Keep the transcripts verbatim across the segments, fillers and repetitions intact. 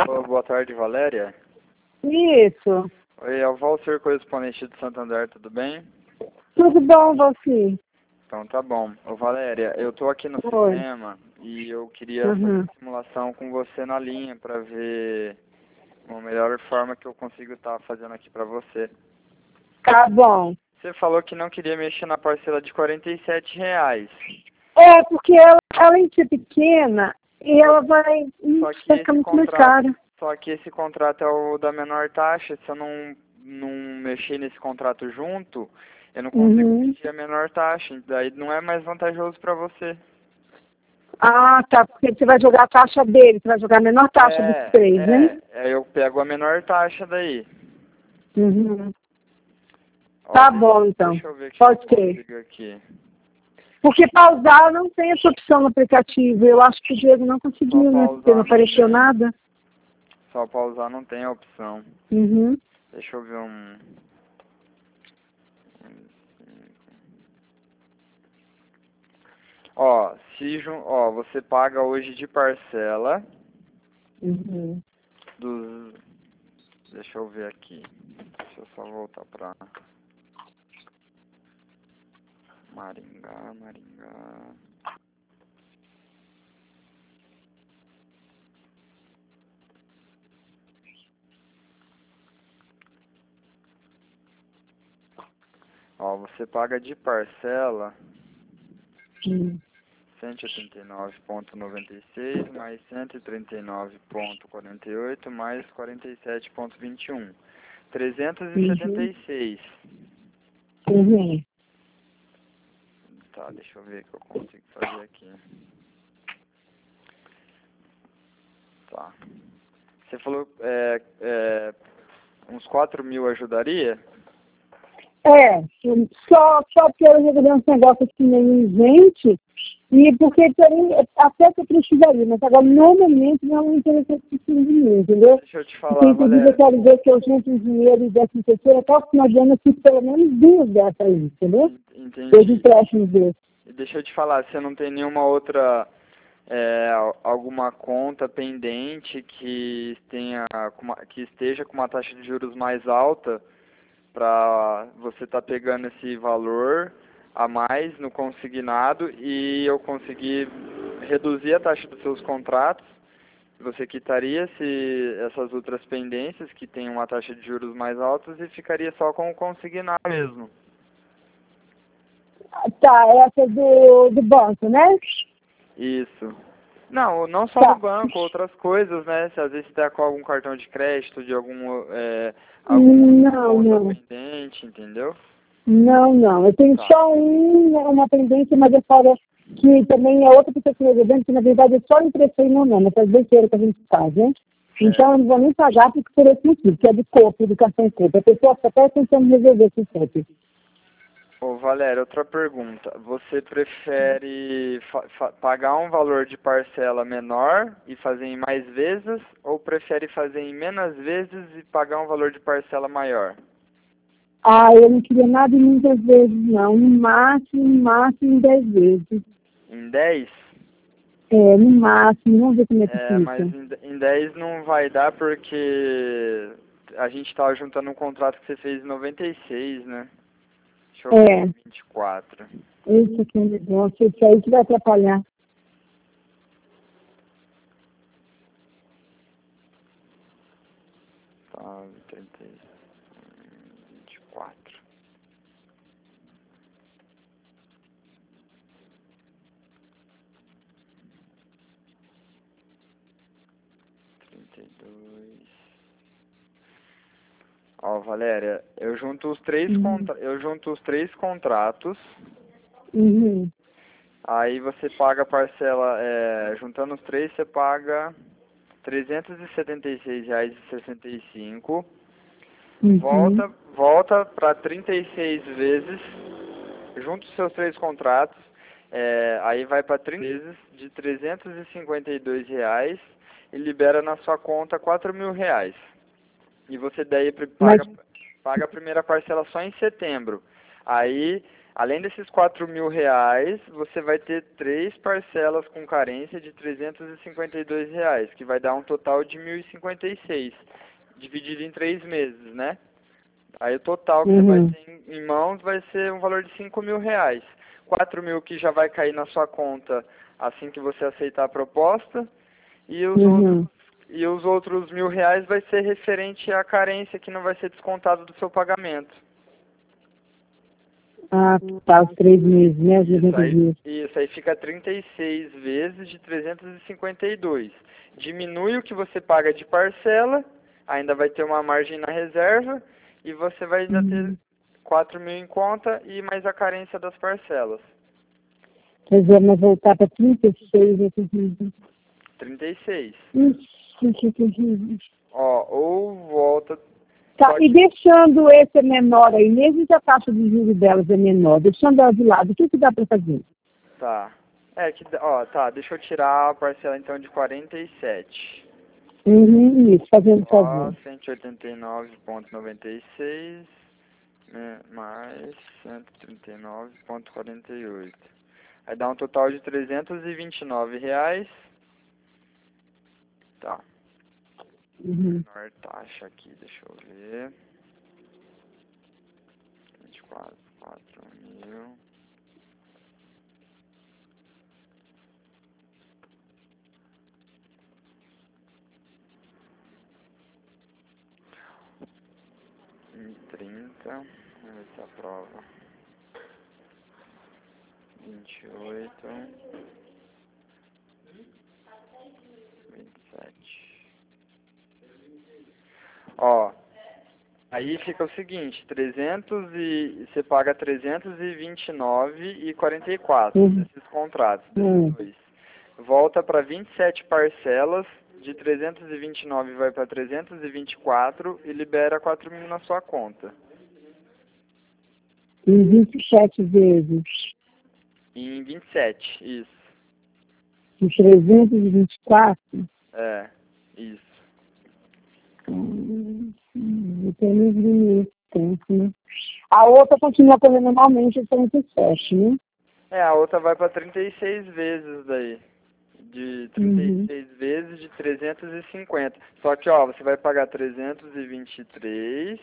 Alô, boa tarde, Valéria. Isso. Oi, é o Valcer, correspondente de Santander, tudo bem? Tudo bom, você? Então tá bom. Ô, Valéria, eu tô aqui no Oi. sistema e eu queria fazer Uhum. uma simulação com você na linha para ver uma melhor forma que eu consigo estar fazendo aqui para você. Tá bom. Você falou que não queria mexer na parcela de quarenta e sete reais. É, porque ela, além de ser pequena, e ela vai, hum, Só que vai ficar esse muito mais contrato, cara. só que esse contrato é o da menor taxa. Se eu não, não mexer nesse contrato junto, eu não consigo Uhum. pedir a menor taxa. Daí não é mais vantajoso para você. Ah, tá, porque você vai jogar a taxa dele, você vai jogar a menor taxa dos É, três, né? é, é, eu pego a menor taxa daí. Uhum. Ó, Tá deixa, bom, então. deixa eu ver o que eu Pode ser. consigo aqui. Porque pausar não tem essa opção no aplicativo. Eu acho que o Diego não Só conseguiu, né? Porque pausar não não apareceu tem. nada. Só pausar não tem a opção. Uhum. Deixa eu ver um... Ó, se jun... ó, você paga hoje de parcela Uhum. dos... Deixa eu ver aqui. Deixa eu só voltar pra Maringá, Maringá. Ó, você paga de parcela Uhum. cento e oitenta e nove vírgula noventa e seis mais cento e trinta e nove vírgula quarenta e oito mais quarenta e sete vírgula vinte e um. trezentos e setenta Uhum. e seis. Uhum. Tá, deixa eu ver o que eu consigo fazer aqui. Tá. Você falou é, é, uns quatro mil ajudaria? É, só, só porque eu resolvi uns negócios assim meio gente, e porque também até que eu precisaria, mas agora no momento não me interessa esse dinheiro, entendeu? Deixa eu te Porque falar, inclusive eu Valéria. quero ver que eu junto o dinheiro e décimo terceiro até o final de ano eu fiz pelo menos duas dessas aí, entendeu? En- Dois Entendi. empréstimos desses. E deixa eu te falar, você não tem nenhuma outra, é, al- alguma conta pendente que tenha, com uma- que esteja com uma taxa de juros mais alta para você estar pegando esse valor a mais no consignado e eu conseguir reduzir a taxa dos seus contratos? Você quitaria se essas outras pendências que têm uma taxa de juros mais altas e ficaria só com o consignado mesmo. Tá, essa do, do banco, né? Isso. Não, não só no Tá. banco, outras coisas, né? Se às vezes está com algum cartão de crédito, de algum, é, alguma outra Não, conta não. pendente, entendeu? Não, não. Eu tenho Tá. só um, uma pendência, mas eu falo que também é outra pessoa que me resolvendo, que na verdade eu só emprestei meu nome, faz besteira que a gente faz, né? É. Então eu não vou nem pagar porque por esse motivo, que é de corpo, educação e corpo. A pessoa está até tentando resolver esse CEP. Ô, Valéria, outra pergunta. Você prefere fa- fa- pagar um valor de parcela menor e fazer em mais vezes ou prefere fazer em menos vezes e pagar um valor de parcela maior? Ah, eu não queria nada em muitas vezes, não. No máximo, no máximo em dez vezes. Em dez? É, no máximo, vamos ver como é que É, mas fica. em, em dez não vai dar porque a gente estava juntando um contrato que você fez em noventa e seis, né? Deixa eu ver, É, vinte e quatro. esse aqui é um negócio, esse aí que vai atrapalhar. Tá, trinta, vinte e quatro. trinta e dois. Ó, Valéria, eu junto os três Uhum. contra... eu junto os três contratos, Uhum. aí você paga a parcela, é, juntando os três você paga trezentos e setenta e seis reais e sessenta e cinco. Uhum. Volta, volta para trinta e seis vezes, junto os seus três contratos, é, aí vai para trinta vezes de trezentos e cinquenta e dois reais e libera na sua conta quatro mil reais. E você daí pre- Mas paga, paga a primeira parcela só em setembro. Aí Além desses quatro mil reais, você vai ter três parcelas com carência de trezentos e cinquenta e dois reais, que vai dar um total de mil e cinquenta e seis, dividido em três meses, né? Aí o total que Uhum. você vai ter em mãos vai ser um valor de cinco mil reais. quatro mil que já vai cair na sua conta assim que você aceitar a proposta, e os, Uhum. outros, e os outros mil reais vai ser referente à carência que não vai ser descontado do seu pagamento. Ah, tá, os três meses, né? Os Isso noventa aí, dias. isso aí fica trinta e seis vezes de trezentos e cinquenta e dois. Diminui o que você paga de parcela, ainda vai ter uma margem na reserva, e você vai ainda ter Uhum. quatro mil em conta e mais a carência das parcelas. Quer dizer, mas voltar para trinta e seis, é terrível. trinta e seis. Ixi, que terrível. Ó, ou volta... Tá, pode- e deixando esse menor aí, mesmo que a taxa de juros delas é menor, deixando ela de lado, o que, que dá para fazer? Tá. É que, ó, tá, deixa eu tirar a parcela então de quarenta e sete. Uhum, isso, fazendo Ó, favor. cento e oitenta e nove vírgula noventa e seis, né, mais cento e trinta e nove vírgula quarenta e oito. Aí dá um total de trezentos e vinte e nove reais. Tá. Uhum. Menor taxa aqui, deixa eu ver. vinte e quatro, quatro mil. Em trinta. Vamos ver se aprova. vinte e oito. vinte e sete. Ó, aí fica o seguinte, trezentos e você paga trezentos e vinte e nove e quarenta e quatro Uhum. desses contratos, Uhum. desses dois. Volta para vinte e sete parcelas, de trezentos e vinte e nove vai para trezentos e vinte e quatro e libera quatro mil na sua conta. Em vinte e sete vezes, Em vinte e sete, isso. em trezentos e vinte e quatro, É, isso. hum, hum, tem uns limites, tempo, né? A outra continua correndo normalmente em trinta e sete, né? É, a outra vai para trinta e seis vezes daí. De trinta e Uhum. seis vezes de trezentos e cinquenta. Só que, ó, você vai pagar trezentos e vinte e três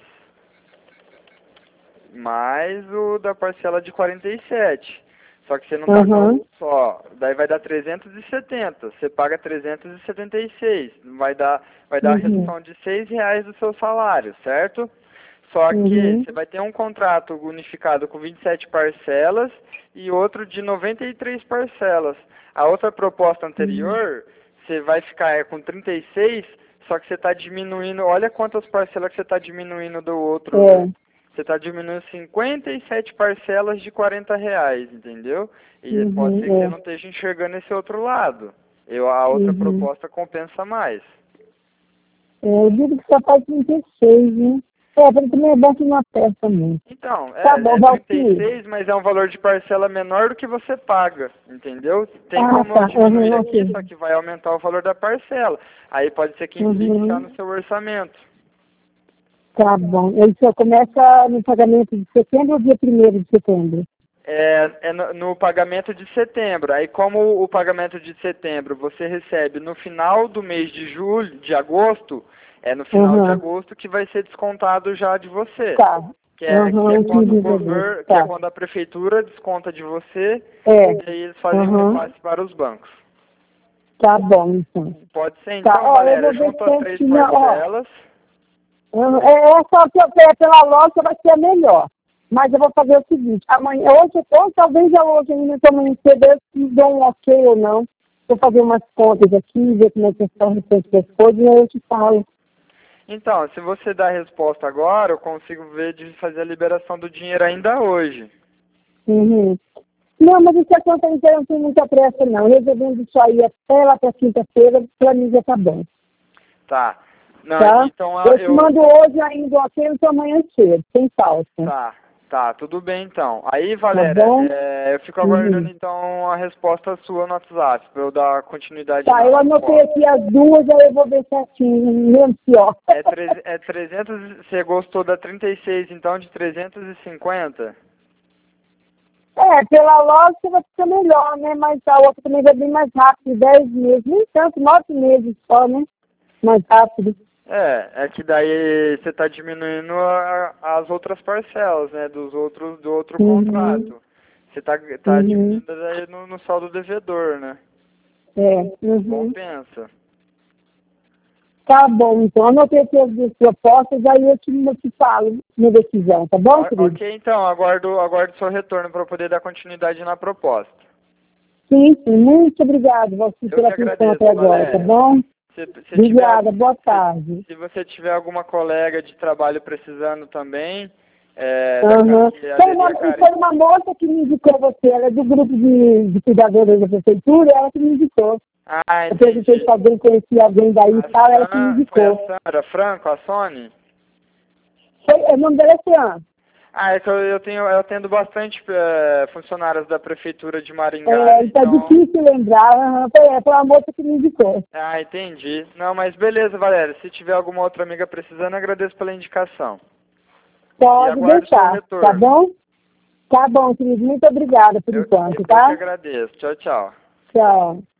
mais o da parcela de quarenta e sete. Só que você não paga Uhum. um só. Daí vai dar trezentos e setenta. Você paga trezentos e setenta e seis. Vai dar, vai dar a Uhum. redução de seis reais do seu salário, certo? Só que Uhum. você vai ter um contrato unificado com vinte e sete parcelas e outro de noventa e três parcelas. A outra proposta anterior, você vai ficar é, com trinta e seis, só que você está diminuindo, olha quantas parcelas que você está diminuindo do outro. É. Você está diminuindo cinquenta e sete parcelas de quarenta reais, entendeu? E pode Uhum. ser que você É. não esteja enxergando esse outro lado. Eu, a outra Uhum. proposta compensa mais. É, eu digo que só faz trinta e seis, né? É, para também é bom que não aperta muito. Então, Tá é, bom, é trinta e Valci. seis, mas é um valor de parcela menor do que você paga, entendeu? Tem Ah, como eu tá. diminuir Uhum, aqui, ok. só que vai aumentar o valor da parcela. Aí pode ser que implique já no Uhum. seu orçamento. Tá bom. Ele só começa no pagamento de setembro ou dia primeiro de setembro? É, é no, no pagamento de setembro. Aí como o pagamento de setembro você recebe no final do mês de julho, de agosto, é no final de Uhum. agosto que vai ser descontado já de você. Tá. Que é, que é Uhum, quando o quinze de agosto. governo, que é Tá. quando a prefeitura desconta de você É. e aí eles fazem um Uhum. repasse para os bancos. Tá bom, então. Pode ser Tá, então, ó, eu Valéria, vou ver junto as três certinho, ó. parcelas. Eu- É, essa que eu quero pela loja vai ser a melhor. Mas eu vou fazer o seguinte, amanhã, hoje, ou talvez já hoje ainda que amanhã cedo eu se dou um ok ou não. Vou fazer umas contas aqui, ver como é que estão o restante das coisas e aí eu te falo. Então, se você dá a resposta agora, eu consigo ver de fazer a liberação do dinheiro ainda hoje. Uhum. Não, mas isso aqui eu não tenho muita pressa não. Resolvendo isso aí até lá para quinta-feira, para mim já tá bom. Tá. Não, Tá? então Eu te eu... mando hoje ainda o ok, então amanhã cedo, sem falta. Tá, tá, tudo bem então. Aí, Tá Valéria, bom? é, eu fico Uhum. aguardando então a resposta sua no WhatsApp, pra eu dar continuidade Tá, na eu anotei resposta. aqui as duas, aí eu vou ver certinho, menos pior. É, tre é trezentos, você gostou da trinta e seis então de trezentos e cinquenta? É, pela lógica vai ficar melhor, né? Mas a outra também vai bem mais rápido, dez meses, nem tanto, nove meses só, né? Mais rápido. É, é que daí você está diminuindo a- as outras parcelas, né, dos outros, do outro Uhum. contrato. Você está tá Uhum. diminuindo daí no, no saldo devedor, né? É. Uhum. Compensa. Tá bom, então anotei todas as propostas, aí eu te, eu te falo minha decisão, tá bom, O- querido? Ok, então, aguardo, aguardo seu retorno para poder dar continuidade na proposta. Sim, sim, muito obrigado, você Eu pela que atenção agradeço, até agora, tá Valéria. bom? Se, se tiver, Obrigada, boa se, tarde. se você tiver alguma colega de trabalho precisando também, é, da, Aham. que Foi aderir uma, a Cari... foi uma moça que me indicou você, ela é do grupo de, de cuidadores da prefeitura, ela que me indicou. Ah, Eu perguntei entendi. se alguém conhecia alguém daí e tal, ela que me A Sam, foi a indicou. Sandra Franco, a Sony? Foi, o nome dela é Fran. Ah, é que eu, eu tenho, eu atendo bastante é, funcionários da prefeitura de Maringá, É, né? está Então... difícil lembrar, aham, foi, foi uma moça que me indicou. Ah, entendi. Não, mas beleza, Valéria. Se tiver alguma outra amiga precisando, agradeço pela indicação. E Pode aguardo o seu deixar, retorno. tá bom? Tá bom, querido, muito obrigada por Eu, enquanto, eu que tá? agradeço. Tchau, tchau. Tchau.